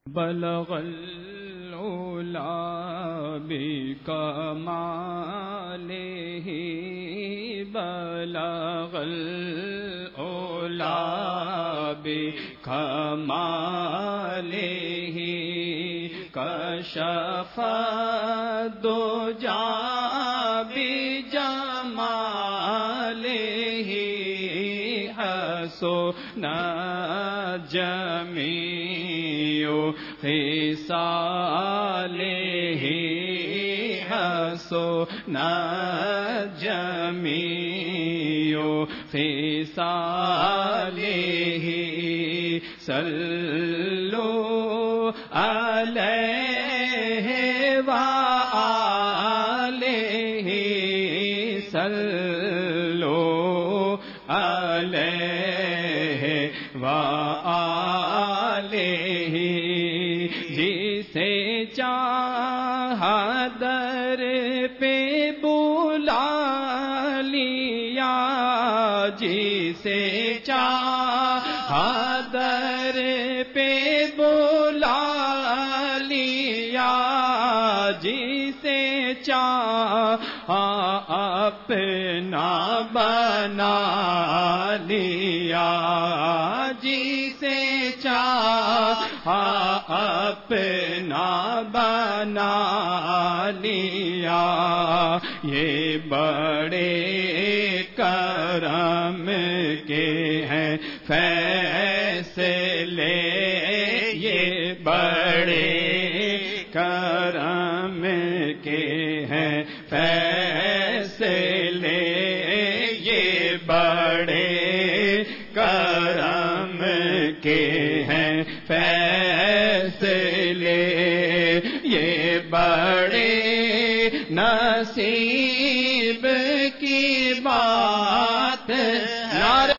بلغ العلا بکمالہ بلغ العلا بکمالہ کشف الدجی بجمالہ حسن جمیع خصالہ حسن جمیع خصالہ صلو علیہ وآلہ صلو علیہ وآلہ جسے چاہا در پہ بلا لیا جسے چاہا در پہ بلا لیا جسے چاہا اپنا بنا لیا جسے چاہا اپنا بنا لیا یہ بڑے کرم کے ہیں فیصلے یہ بڑے کرم کے ہیں فیصلے یہ بڑے کرم کے ہیں فیصلے یہ بڑے نصیب کی بات